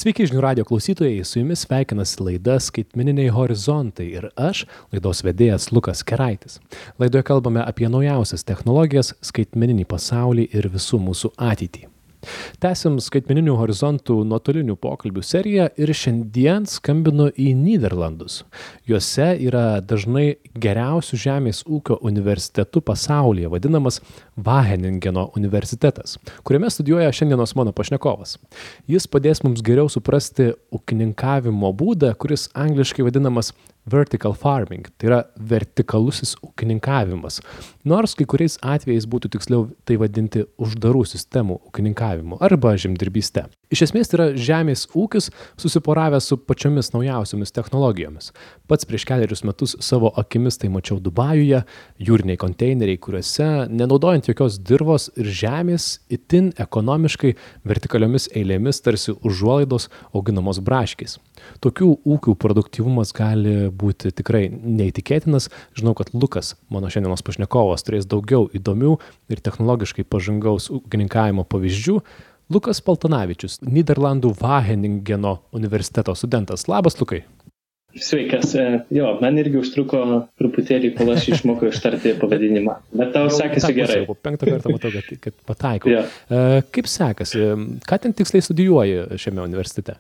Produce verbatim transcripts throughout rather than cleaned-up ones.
Sveiki žinių radio klausytojai, su jumis sveikinasi laida Skaitmeniniai horizontai ir aš, laidos vedėjas Lukas Keraitis. Laidoje kalbame apie naujausias technologijas, skaitmeninį pasaulį ir visų mūsų ateitį. Tęsim Skaitmeninių horizontų nuotolinių pokalbių seriją ir šiandien skambinu į Nyderlandus. Juose yra dažnai geriausių žemės ūkio universitetų pasaulyje, vadinamas Wageningeno universitetas, kuriame studijuoja šiandienos mano pašnekovas. Jis padės mums geriau suprasti ūkininkavimo būdą, kuris angliškai vadinamas vertical farming, tai yra vertikalusis ūkininkavimas, nors kai kuriais atvejais būtų tiksliau tai vadinti uždarų sistemų ūkininkavimu arba žemdirbyste. Iš esmės tai yra žemės ūkis susiporavęs su pačiomis naujausiomis technologijomis. Pats prieš kelerius metus savo akimis tai mačiau Dubajuje, jūriniai konteineriai, kuriuose, nenaudojant jokios dirvos ir žemės, itin ekonomiškai vertikaliomis eilėmis tarsi užuolaidos auginamos braškės. Tokių ūkių produktyvumas gali būti tikrai neįtikėtinas. Žinau, kad Lukas, mano šiandienos pašnekovas, turės daugiau įdomių ir technologiškai pažangaus ūkininkavimo pavyzdžių. Lukas Paltanavičius, Nyderlandų Wageningeno universiteto studentas. Labas, Lukai. Sveikas. Jo, man irgi užtruko truputėlį, kol aš išmokau ištarti pavadinimą. Bet tau sekasi gerai. Po penktą kartą matau, kad, kad pataikau. Ja. Kaip sekasi? Ką ten tiksliai studijuoji šiame universitete?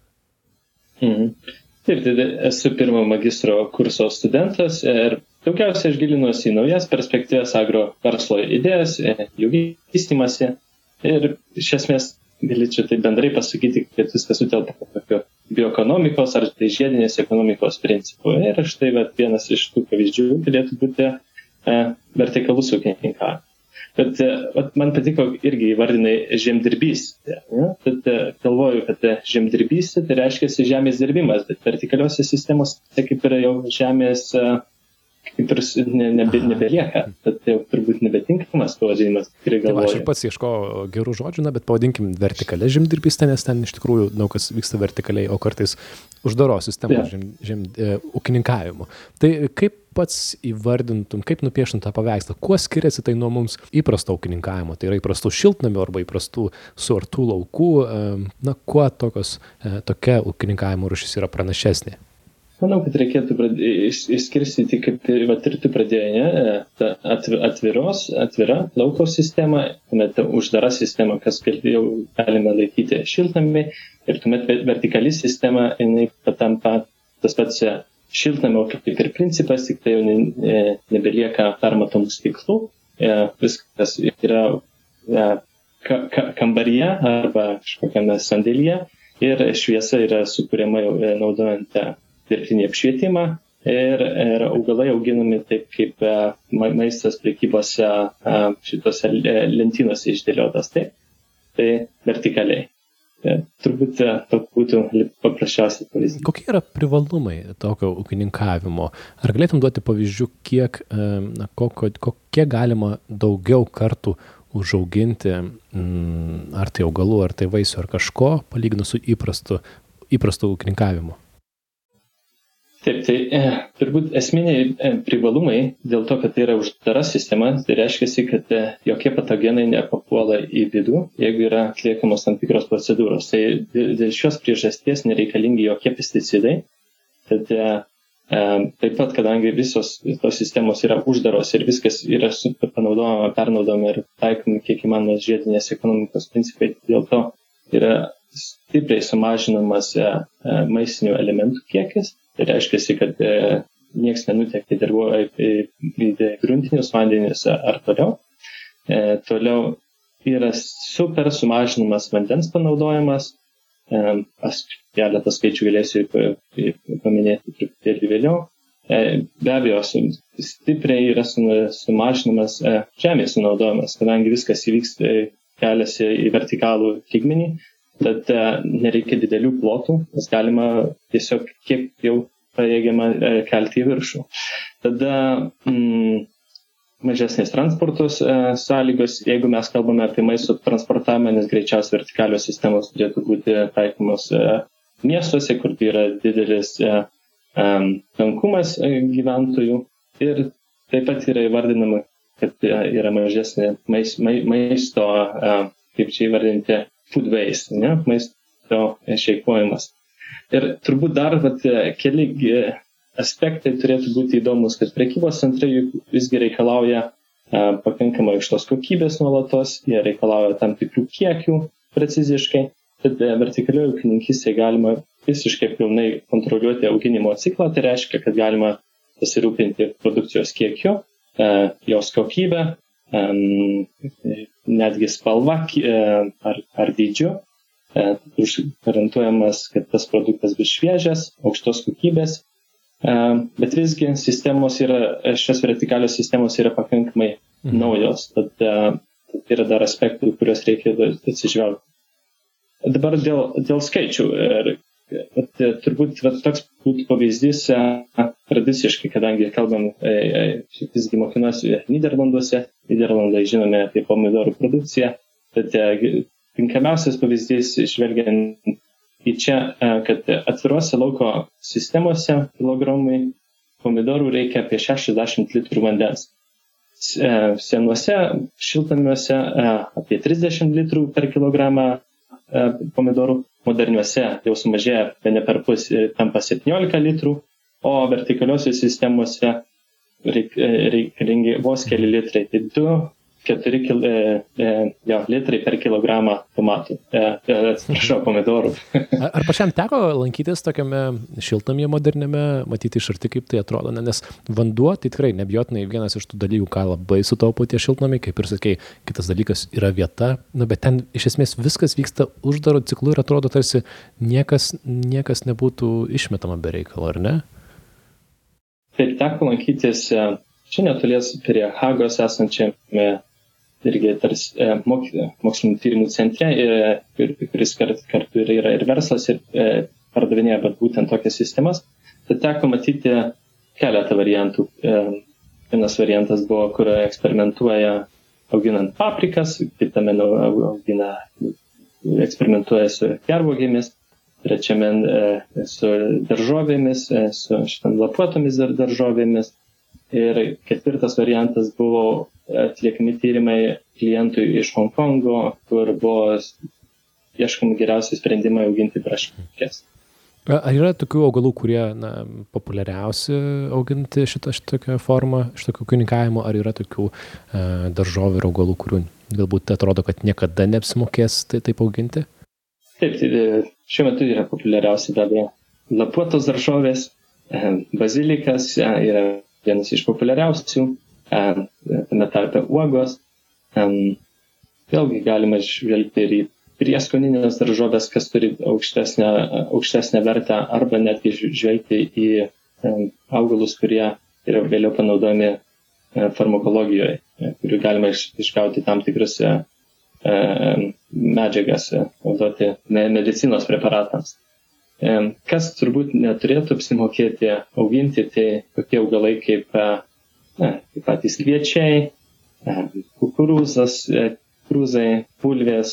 Mhm. Taip, tai esu pirmo magistro kurso studentas ir daugiausiai aš gilinuosi į naujas perspektyvas, agro verslo idėjas, jų vystymasi ir iš esmės galėčiau tai bendrai pasakyti, kad viskas sutelpa tokio bioekonomikos ar tai žiedinės ekonomikos principų. Ir štai vat, vienas iš tų pavyzdžių galėtų būti e, vertikalus ūkininkavimas. Bet vat, man patiko irgi įvardinai žemdirbystė. Ja? Tad galvoju, kad žemdirbystė tai reiškia žemės dirbimas, bet vertikaliuose sistemos tai kaip yra jau žemės kaip ir ne, nebe, nebelieka. Tad jau turbūt nebetinkamas pavadinimas. Tai va, aš ir pats ieškojau gerų žodžių, na, bet pavadinkim vertikalę žemdirbystę, nes ten iš tikrųjų daug kas vyksta vertikaliai, o kartais uždaros sistemos ja. žem, žem, e, ūkininkavimu. Tai kaip pats įvardintum, kaip nupieštum tą paveikslą? Kuo skiriasi tai nuo mums įprasto ūkininkavimo? Tai yra įprastų šiltnamių arba įprastų suartų laukų. Na, kuo tokios, tokia ūkininkavimo rūšis yra pranašesnė? Manau, kad reikėtų išskirstyti, kaip vat, ir tu pradėjai, ne? atviros, atvira lauko sistema, tuomet uždara sistema, kas jau galime laikyti šiltnamį, ir tuomet vertikali sistema, jinai patampa tas pats šiltnamio kaip ir principas, tik tai jau ne, nebelieka permatomų stiklų, viskas yra ka, ka, kambaryje arba kažkokiame sandėlyje ir šviesa yra sukuriama jau naudojant dirbtinį apšvietimą ir, ir augalai auginami taip, kaip maistas prekybose šitose lentynose išdėliotas, taip, tai vertikaliai. Ja, turbūt toks būtų paprasčiausias pavyzdys. Kokie yra privalumai tokio ūkininkavimo? Ar galėtum duoti pavyzdžių, kiek, na, kokio, kokie galima daugiau kartų užauginti, ar tai augalų, ar tai vaisių, ar kažko, palyginus su įprastu, įprastu ūkininkavimu? Taip, tai e, turbūt esminiai e, privalumai dėl to, kad tai yra uždara sistema, tai reiškia, kad e, jokie patogenai nepapuola į vidų, jeigu yra atliekamos tam tikros procedūros. Tai dėl šios priežasties nereikalingi jokie pesticidai. Tad e, taip pat, kadangi visos tos sistemos yra uždaros ir viskas yra panaudojama, pernaudojama ir taikomi kiek įmanomas žiedinės ekonomikos principai, dėl to yra stipriai sumažinamas e, e, maistinių elementų kiekis. Tai reiškia, kad e, nieks nenutekė dirbo į, į gruntinius vandenis ar toliau. E, toliau yra super sumažinamas vandens panaudojimas. E, aš keletą skaičių galėsiu paminėti truputėlį vėliau. E, be abejo, stipriai yra sumažinamas e, žemės sunaudojimas, kadangi viskas įvyks e, keliasi į vertikalų lygmenį. Tad e, nereikia didelių plotų, nes galima tiesiog kiek jau pajėgiama e, kelti į viršų. Tada mm, mažesnės transportos e, sąlygos, jeigu mes kalbame apie maisto transportavimą, nes greičiausiai vertikalios sistemos turėtų būti taikomos e, miestuose, kur yra didelis e, e, tankumas e, gyventojų. Ir taip pat yra įvardinama, kad e, yra mažesnė mais, ma, maisto, e, kaip čia įvardinti, food waste, ne? Maisto maisto išeikvojimas. Ir turbūt dar vat, keli aspektai turėtų būti įdomus, kad prekybos centrai visgi reikalauja a, pakankamai aukštos kokybės nuolatos, jie reikalauja tam tikrų kiekių preciziškai, tad vertikalioje ūkininkystėje galima visiškai pilnai kontroliuoti auginimo ciklą, tai reiškia, kad galima pasirūpinti produkcijos kiekiu, jos kokybę, netgi spalva ar, ar dydžiu, garantuojamas, kad tas produktas bus šviežias, aukštos kokybės, bet visgi sistemos yra, šios vertikalios sistemos yra pakankamai naujos, tad tai yra dar aspektų, kuriuos reikia atsižvelgti. Dabar dėl, dėl skaičių. Ir, bet, turbūt bet, toks būtų pavyzdys tradiciškai, kadangi kalbam, visgi mokinuosi Nyderlanduose, Nyderlandai žinome apie pomidorų produkciją, tad tinkamiausias pavyzdys žvelgiant į čia, kad atvirose lauko sistemose kilogramui pomidorų reikia apie šešiasdešimt litrų vandens. Senuose šiltnamiuose apie trisdešimt litrų per kilogramą pomidorų, moderniuose jau sumažėja bene per pusę, tampa septyniolika litrų, o vertikaliuose sistemose reikalingi vos keli litrai, tai du keturi kil, e, e, jo, litrai per kilogramą tomatų, e, e, atsiprašau, pomidorų. Ar, ar pačiam teko lankytis tokiame šiltnamyje moderniame, matyti iš arti, kaip tai atrodo, nes vanduo, tai tikrai nebijotinai vienas iš tų dalykų, ką labai sutaupo tie šiltnamiai, kaip ir sakei, kitas dalykas yra vieta, nu, bet ten iš esmės viskas vyksta uždaro ciklu ir atrodo tarsi niekas, niekas nebūtų išmetama be reikalo, ar ne? Taip, teko lankytis čia netolies prie Hagos esančiame irgi tarsi mokslinių tyrimų centre, kuris kartu yra ir verslas ir pardavinėja bet būtent tokias sistemas. Tai teko matyti keletą variantų. Vienas variantas buvo, kur eksperimentuoja auginant paprikas, kitame augina, eksperimentuoja su gervuogėmis, trečiame su daržovėmis, su šitam lapuotomis daržovėmis. Ir ketvirtas variantas buvo atliekami tyrimai klientui iš Hongkongo, kur buvo ieškomi geriausi sprendimai auginti braškes. Ar yra tokių augalų, kurie na, populiariausi auginti šitą šitokią formą, šitokio ūkininkavimo, ar yra tokių e, daržovių ir augalų, kurių galbūt atrodo, kad niekada neapsimokės tai, taip auginti? Taip, tai šiuo metu yra populiariausi be abejo lapuotos daržovės, bazilikas yra vienas iš populiariausių, tame tarpe uogos. Vėlgi galima žvelgti ir į prieskoninės daržovės, kas turi aukštesnę, aukštesnę vertę, arba netgi žvelgti į augalus, kurie yra vėliau panaudojami farmakologijoje, kurių galima išgauti tam tikrus medžiagas, naudoti medicinos preparatams. Kas turbūt neturėtų apsimokėti auginti, tai tokie augalai kaip, na, kaip patys kviečiai, kukurūzas, kukurūzai, pulvės.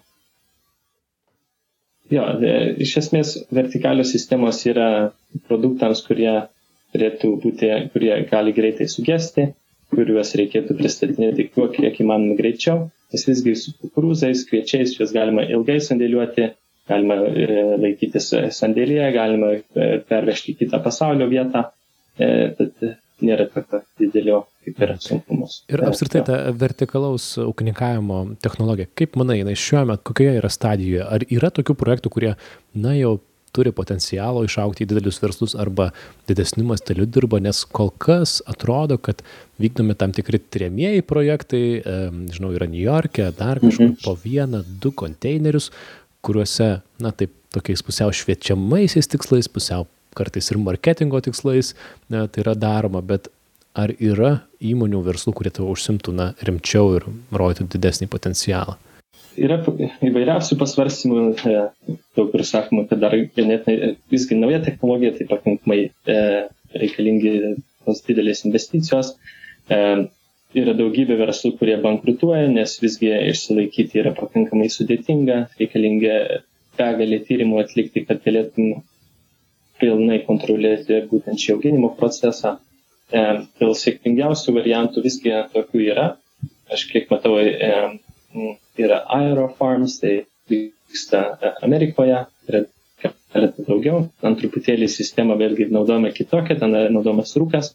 Jo, iš esmės vertikalios sistemos yra produktams, kurie turėtų būti, kurie gali greitai sugesti, kuriuos reikėtų pristatinėti kuo kiek įmanoma greičiau. Nes visgi su kukurūzais, kviečiais juos galima ilgai sandėliuoti, galima laikytis sandėlyje, galima pervežti į kitą pasaulio vietą, tad nėra tokio didelio kaip ir sunkumus. Ir apskritai ta vertikalaus ūkininkavimo technologija, kaip manai, jinai šiuo metu kokioje yra stadijoje? Ar yra tokių projektų, kurie, na, jau turi potencialo išaugti į didelius verslus arba didesniu masteliu dirba, nes kol kas atrodo, kad vykdomi tam tikri tiriamieji projektai, e, žinau, yra Niujorke, dar kažkur po vieną, du konteinerius, kuriuose, na, taip, tokiais pusiau šviečiamaisiais tikslais, pusiau kartais ir marketingo tikslais, na, tai yra daroma, bet ar yra įmonių verslų, kurie to užsimtų, na, rimčiau ir rodytų didesnį potencialą? Yra įvairiausių pasvarstymų, daug kur sakoma, kad dar ganėtinai visgi nauja technologija, tai pakankamai e, reikalingi tos didelės investicijos. E, yra daugybė verslų, kurie bankrutuoja, nes visgi išsilaikyti yra pakankamai sudėtinga, reikalinga begalė tyrimų atlikti, kad galėtum pilnai kontroliuoti būtent šį auginimo procesą. E, dėl sėkmingiausių variantų visgi tokių yra. Aš kiek matau, e, yra aerofarms, tai vyksta Amerikoje, yra keletą daugiau. Ant truputėlį sistema vėlgi naudojama kitokia, ten naudojamas rūkas,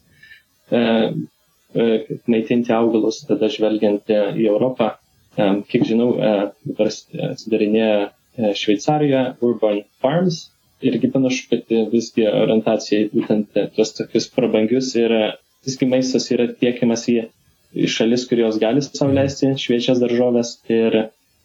maitinti augalus, tada žvelgiant į Europą. Kiek žinau, dabar atsidarinėja Šveicarijoje Urban Farms, irgi panašu, kad visgi orientacija į būtent tuos tokius prabangius ir visgi maistas yra tiekiamas į, į šalis, kurios gali sau leisti šviežias daržoves ir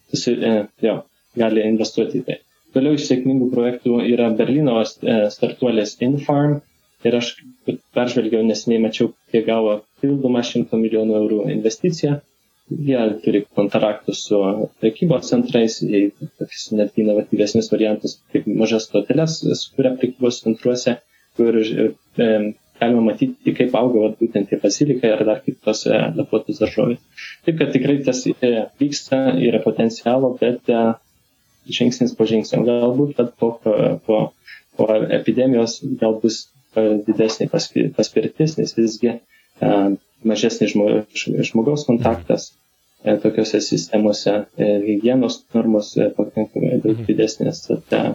jo, gali investuoti į tai. Toliau iš sėkmingų projektų yra Berlyno startuolės InFarm ir aš peržvelgiau, neseniai mačiau, kiek gavo pildomą šimto milijonų eurų investiciją. Jie turi kontraktus su prekybos centrais, jie tokius netgi inovatyvesnius variantus, kaip mažas stoteles sukuria prekybos centruose, kur e, galima matyti, kaip auga būtent tie bazilikai ar dar kitos e, lapuotos daržovės. Taip, kad tikrai tas e, vyksta, yra potencialo, bet e, žingsnis po žingsnio. Galbūt po, po, po epidemijos gal bus didesnė paspirtis, nes visgi e, mažesnis žmogaus kontaktas e, tokiuose sistemose, e, higienos normos e, pakankamai daug didesnės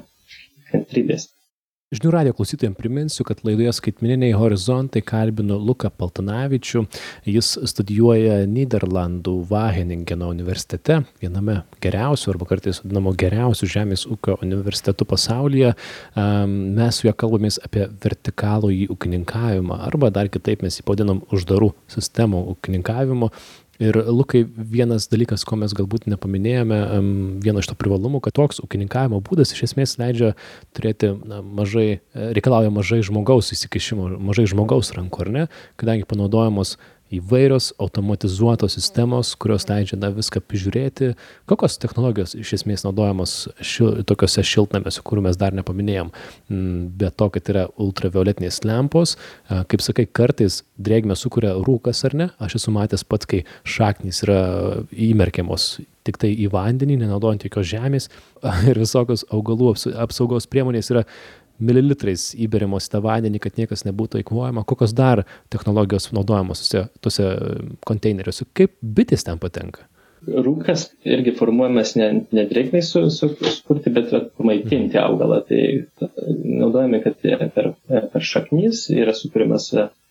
kantrybės. Žinių radijo klausytojams priminsiu, kad laidoje Skaitmeniniai horizontai kalbino Luką Paltanavičių. Jis studijuoja Nyderlandų Wageningeno universitete, viename geriausių arba kartais vadinamo geriausių žemės ūkio universitetų pasaulyje. Mes su juo kalbamės apie vertikalųjį ūkininkavimą arba dar kitaip mes jį pavadinom uždarų sistemų ūkininkavimu. Ir Lukai, vienas dalykas, ko mes galbūt nepaminėjome, vieno iš to privalumų, kad toks ūkininkavimo būdas iš esmės leidžia turėti na, mažai, reikalauja mažai žmogaus įsikišimo, mažai žmogaus rankų, ar ne, kadangi panaudojamos įvairios automatizuotos sistemos, kurios leidžia na, viską prižiūrėti. Kokios technologijos iš esmės naudojamos šil, tokiuose šiltnamiuose, kurių mes dar nepaminėjom. Be to, kad yra ultravioletinės lempos, kaip sakai, kartais drėgmę sukuria rūkas ar ne. Aš esu matęs pats, kai šaknys yra įmerkiamos tik tai į vandenį, nenaudojant jokios žemės ir visokios augalų apsaugos priemonės yra mililitrais įberiamos į tą vandenį, kad niekas nebūtų eikvojama. Kokios dar technologijos naudojamos tuose konteineriuose? Kaip bitės ten patenka? Rūkas irgi formuojamas ne, ne drėgmei su, su, sukurti, bet pamaitinti augalą. Tai naudojame, kad per, per šaknis yra sukūrimas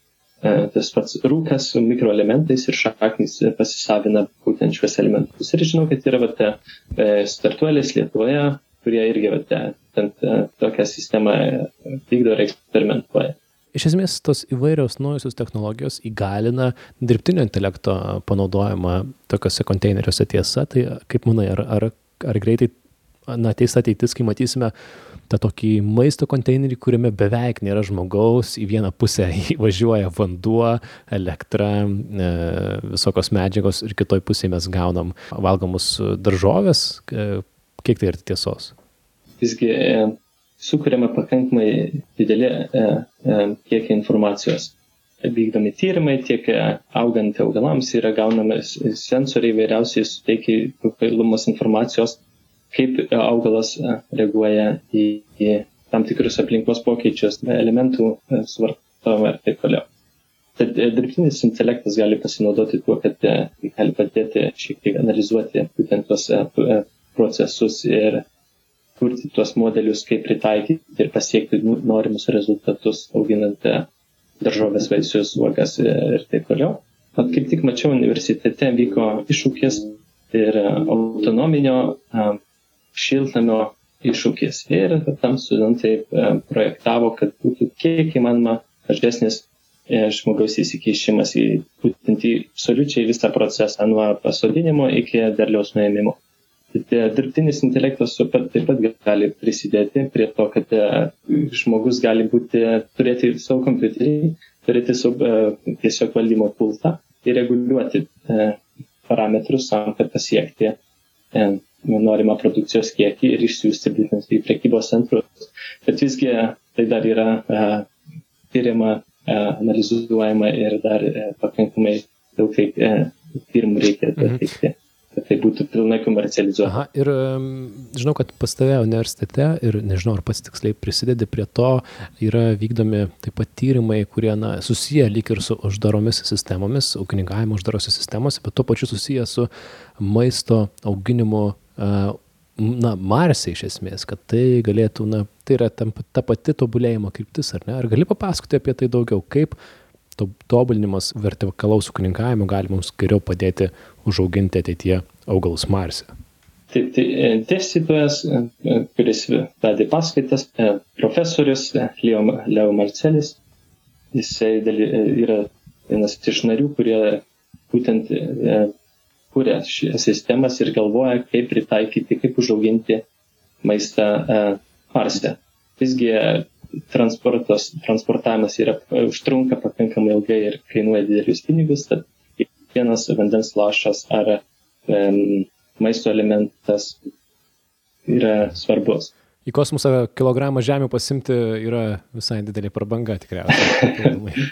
tas pats rūkas su mikroelementais ir šaknis pasisavina būtent šiuos elementus. Ir žinau, kad yra vat, startuolės Lietuvoje, kurie irgi vat, tokią sistemą vykdo ir eksperimentuoja. Iš esmės, tos įvairios naujosios technologijos įgalina dirbtinio intelekto panaudojimą tokiuose konteineriuose tiesa. Tai kaip manai, ar, ar, ar greitai na, ateis ateitis, kai matysime tą tokį maisto konteinerį, kuriame beveik nėra žmogaus, į vieną pusę įvažiuoja vanduo, elektra, e, visokios medžiagos ir kitoj pusėje mes gaunam valgomus daržoves. E, kiek tai yra tiesos? Visgi e, sukuriama pakankamai didelė e, e, kiek informacijos. Vykdomi tyrimai, tiek augant augalams yra gaunamas sensoriai vairiausiai suteikia papildomos informacijos, kaip augalas reaguoja į, į tam tikrus aplinkos pokyčius, elementų suvartojimą ir taip toliau. Tad dirbtinis intelektas gali pasinaudoti tuo, kad gali padėti šiek tiek analizuoti būtent tuos procesus ir kurti tuos modelius, kaip pritaikyti ir pasiekti norimus rezultatus, auginant daržovės, vaisius, uogas ir taip toliau. At kaip tik mačiau, universitete vyko iššūkis ir autonominio šiltnamio iššūkis. Ir tam studentai projektavo, kad būtų kiek įmanoma mažesnis žmogaus įsikeišimas į būtent į absoliučiai visą procesą nuo pasodinimo iki derliaus nuėmimo. Dirbtinis intelektas taip pat gali prisidėti prie to, kad žmogus gali būti, turėti savo kompiuterį, turėti savo tiesiog valdymo pultą ir reguliuoti parametrus tam, kad pasiekti norimą produkcijos kiekį ir išsiųsti būtent į prekybos centrus. Bet visgi tai dar yra tyriama, analizuojama ir dar pakankamai daug tyrimų reikia atlikti. Kad tai būtų pilnai komercializuota. Aha, ir žinau, kad pas tave universitete ir nežinau, ar pats tiksliai prisidedi prie to, yra vykdomi taip pat tyrimai, kurie na, susiję lyg ir su uždaromis sistemomis, ūkininkavimo uždarose sistemose, bet tuo pačiu susiję su maisto auginimu uh, na, Marse iš esmės, kad tai galėtų, na, tai yra tam, ta pati tobulėjimo kryptis, ar ne? Ar gali papasakoti apie tai daugiau, kaip to, tobulinimas vertikalaus ūkininkavimo gali mums geriau padėti užauginti ateityje augalus Marse? Taip, tai dėstytojas, kuris vedė paskaitas, profesorius Leo, Leo Marcelis, jisai daly, yra vienas iš narių, kurie būtent kuria šias sistemas ir galvoja, kaip pritaikyti, kaip užauginti maistą Marse. Visgi transportas, transportavimas yra, užtrunka pakankamai ilgai ir kainuoja didelius pinigus, tad kiekvienas vandens lašas ar um, maisto elementas yra svarbus. Į kosmosą kilogramą žemių pasimti yra visai didelė prabanga tikriausiai.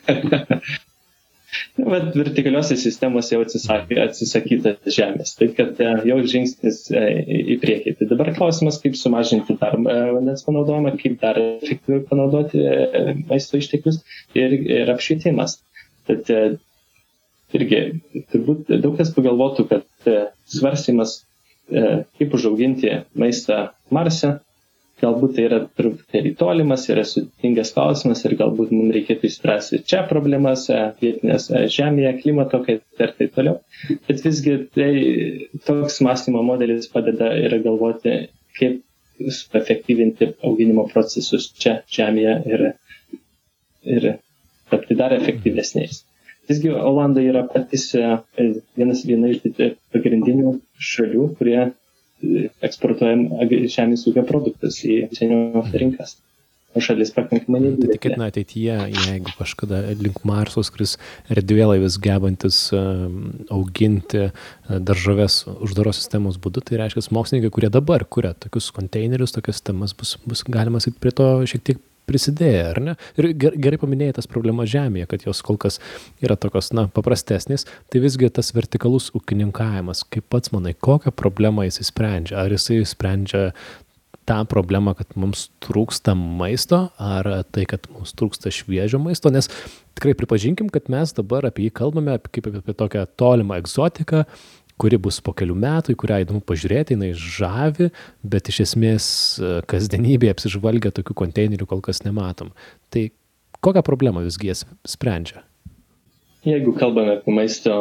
Bet vertikaliuose sistemos jau atsisakė, atsisakyta žemės, taip kad jau žingsnis į priekį. Tai dabar klausimas, kaip sumažinti dar vandens panaudojimą, kaip dar efektyviau panaudoti maisto išteklius ir, ir apšvietimas. Tad irgi turbūt daug kas pagalvotų, kad svarstymas, kaip užauginti maistą Marse, galbūt tai yra truputėlį tolimas, yra sudėtingas klausimas ir galbūt mums reikėtų išspręsti čia problemas, vietinės žemėje, klimato kaita ir taip toliau. Bet visgi tai toks mąstymo modelis padeda ir galvoti, kaip efektyvinti auginimo procesus čia žemėje ir, ir tapti dar efektyvesniais. Visgi Olandai yra patys vienas, viena iš pagrindinių šalių, kurie eksportuojam žemės ūkio produktus į užsienio rinkas. O šalis pakankamai nedidelė. Tai tikėtina ateityje, jeigu kažkada link Marso skris erdvėlaivis gebantis auginti daržoves uždaros sistemos būdu, tai reiškia, mokslininkai, kurie dabar kuria tokius konteinerius, tokias sistemas, bus, bus galima sakyti prie to šiek tiek prisidėję, ar ne? Ir gerai paminėjai tas problemas žemėje, kad jos kol kas yra tokios, na, paprastesnės, tai visgi tas vertikalus ūkininkavimas, kaip pats manai, kokią problemą jis sprendžia? Ar jisai sprendžia tą problemą, kad mums trūksta maisto, ar tai, kad mums trūksta šviežio maisto, nes tikrai pripažinkim, kad mes dabar apie jį kalbame kaip apie tokią tolimą egzotiką, kuri bus po kelių metų, į kurią įdomu pažiūrėti, jinai žavi, bet iš esmės kasdienybėje apsižvalgę tokių konteinerių kol kas nematom. Tai kokią problemą visgi jas sprendžia? Jeigu kalbame apie maisto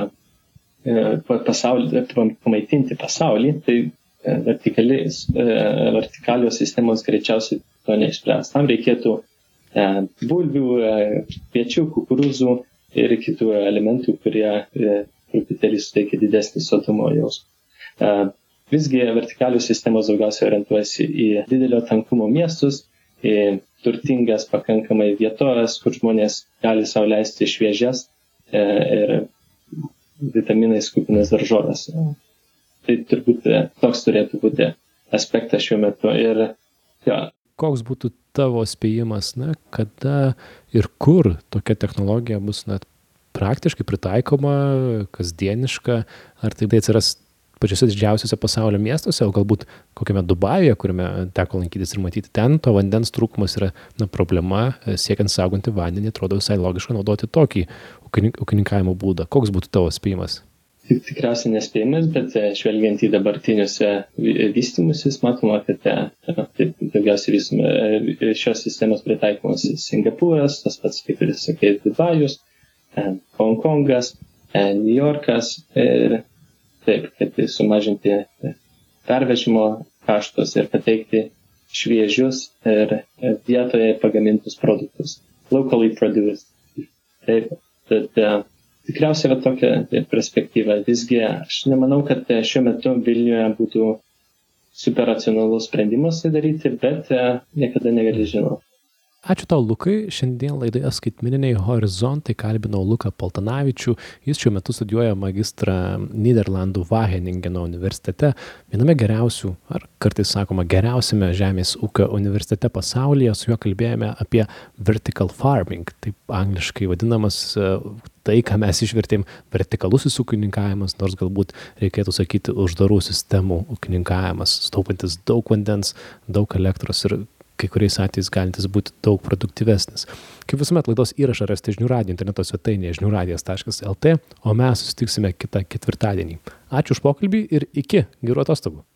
pasaulį, pamaitinti pasaulį, tai vertikalios sistemos greičiausiai to neišspręs. Tam reikėtų bulvių, kviečių, kukurūzų ir kitų elementų, kurie truputėlį suteikia didesnį sotumo jausmą. Visgi vertikalios sistemos daugiausiai orientuojasi į didelio tankumo miestus, į turtingas pakankamai vietovės, kur žmonės gali sau leisti šviežias ir vitaminais kupinas daržoves. Tai turbūt toks turėtų būti aspektas šiuo metu. Ir, ja. Koks būtų tavo spėjimas, na, kada ir kur tokia technologija bus net praktiškai pritaikoma, kasdieniška, ar tai atsiras pačiuose didžiausiuose pasaulio miestuose, o galbūt kokiame Dubajuje, kuriame teko lankytis ir matyti, ten to vandens trūkumas yra, na, problema, siekiant sauganti vandenį, atrodo visai logiška naudoti tokį ūkininkavimo būdą. Koks būtų tavo spėjimas? Tikriausiai nespėjimas, bet žvelgiant į dabartinius vystymusis, matoma, kad daugiausiai vystome šios sistemos pritaikomos Singapūras, tas pats, kaip ir sakė, Dubajus, Hongkongas, New Yorkas ir taip, kad sumažinti pervežimo kaštus ir pateikti šviežius ir vietoje pagamintus produktus. Locally produced. Taip, tad tikriausiai yra tokia perspektyva. Visgi aš nemanau, kad šiuo metu Vilniuje būtų super racionalus sprendimas tai daryti, bet niekada negali žinoti. Ačiū tau, Lukai. Šiandien laidoje Skaitmeniniai horizontai kalbinau Luką Paltanavičių. Jis šiuo metu studijuoja magistrą Nyderlandų Wageningeno universitete, viename geriausių, ar kartais sakoma geriausiame žemės ūkio universitete pasaulyje. Su juo kalbėjome apie vertical farming, taip angliškai vadinamas tai, ką mes išvertėm vertikalusis ūkininkavimas, nors galbūt reikėtų sakyti uždarų sistemų ūkininkavimas, staupantis daug vandens, daug elektros ir kai kuriais atvejais galintis būti daug produktyvesnis. Kaip visuomet laidos įrašą rasite žinių radijo interneto svetainėje žinių radijas taškas el tė, o mes susitiksime kitą ketvirtadienį. Ačiū už pokalbį ir iki gerų atostogų.